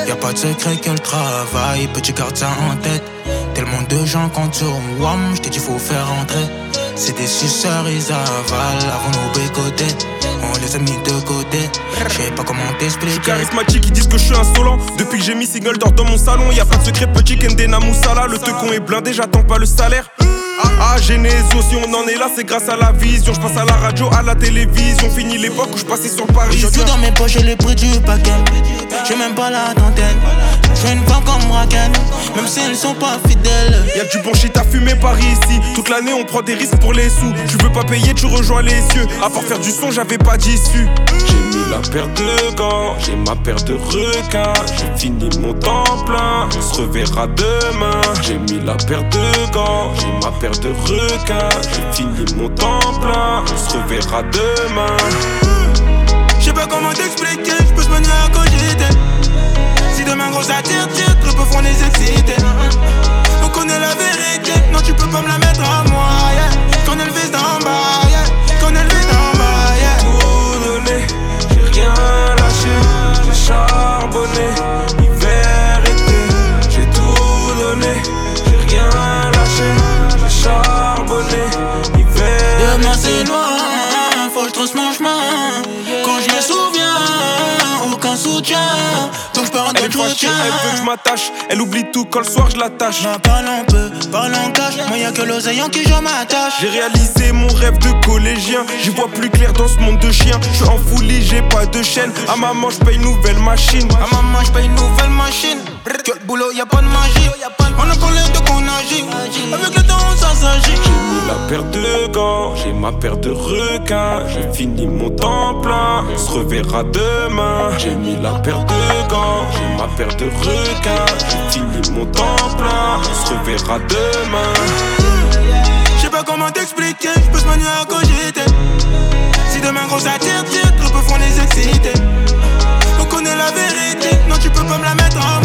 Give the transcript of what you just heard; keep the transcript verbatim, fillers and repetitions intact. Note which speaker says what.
Speaker 1: Y'a pas de secret que le travail, petit garde ça en tête. Tellement de gens comptent sur moi, j't'ai dit faut faire rentrer. C'est des suceurs, ils avalent avant nous bécoter. On les a mis de côté, j'sais pas comment t'expliquer.
Speaker 2: J'suis charismatique, ils disent que je suis insolent. Depuis que j'ai mis single d'or dans mon salon, y'a pas de secret, petit Kendena Moussala. Le tecon est blindé, j'attends pas le salaire. Ah, Genesio, si on en est là, c'est grâce à la vision. J'passe à la radio, à la télévision. Fini l'époque où j'passais sur Paris.
Speaker 1: Aujourd'hui dans mes poches, j'ai les prix du paquet. J'ai même pas la dentelle. J'fais une femme comme Raken, même si elles sont pas fidèles.
Speaker 2: Y'a du bon shit à fumer par ici. Toute l'année on prend des risques pour les sous. Tu veux pas payer, tu rejoins les cieux. À part faire du son, j'avais pas d'issue. J'ai mis la paire de gants, j'ai ma paire de requins. J'ai fini mon temps plein, on se reverra demain. J'ai mis la paire de gants, j'ai ma paire de requins. J'ai fini mon temps plein, on se reverra demain.
Speaker 1: J'sais pas comment t'expliquer, j'peux se mener à cogiter. Si demain gros ça tire, tire, trop peu font les exciter. On connaît la vérité, non tu peux pas me la mettre à moi, yeah. Qu'on elle vise d'en bas, yeah. Qu'on elle vise d'en bas, yeah.
Speaker 2: Tout donné, j'ai rien lâché. J'ai charbonné, hiver, été. J'ai tout donné, j'ai rien lâché. J'ai charbonné, hiver,
Speaker 1: demain c'est loin, faut que je trouve mon chemin. Quand je me souviens, aucun soutien. Donc je pars en
Speaker 2: elle est fâchée, elle veut que je m'attache. Elle oublie tout quand le soir je l'attache.
Speaker 1: Non, parle un peu, parle en cash. Moi y'a que l'oseille en qui je m'attache.
Speaker 2: J'ai réalisé mon rêve de collégien. J'y vois plus clair dans ce monde de chiens. J'suis en folie, j'ai pas de chaîne. À maman j'paye une nouvelle machine.
Speaker 1: À maman j'paye une nouvelle machine. Que le boulot y'a pas de magie. On a parlé de qu'on agit. Avec le temps ça s'agit.
Speaker 2: J'ai mis la paire de gants, j'ai ma paire de requins. J'ai fini mon temps plein, on se reverra demain. J'ai mis la paire de gants, j'ai ma paire de requins. J'ai fini mon temps plein, on se reverra demain.
Speaker 1: J'sais pas comment t'expliquer, j'peux se manier à cogiter. Si demain gros ça tire, tire, trop peu font les exciter. On connaît la vérité, non tu peux pas me la mettre en